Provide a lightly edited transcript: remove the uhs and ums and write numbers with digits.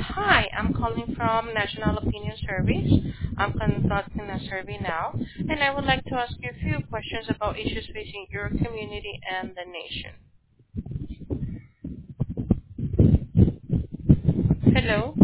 Hi, I'm calling from National Opinion Service. I'm conducting a survey now, and I would like to ask you a few questions about issues facing your community and the nation. Hello?